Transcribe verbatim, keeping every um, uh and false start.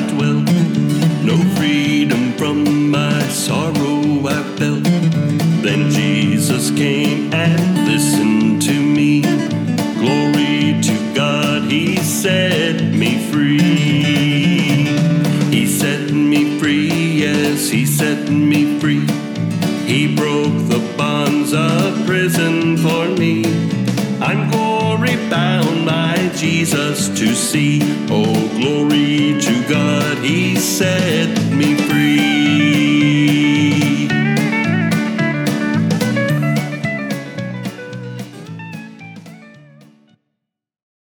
I dwelt. No freedom from my sorrow I felt. Then Jesus came and listened to me. Glory to God, he set me free. He set me free, yes, he set me free. He broke the bonds of prison for me. I'm glory bound, my Jesus to see. Oh, glory to God, he set me free.